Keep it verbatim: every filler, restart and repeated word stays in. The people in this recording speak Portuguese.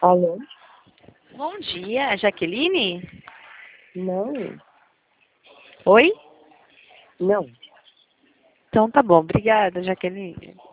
Alô? Bom dia, Jaqueline? Não, Oi? não. Então tá bom, obrigada, Jaqueline.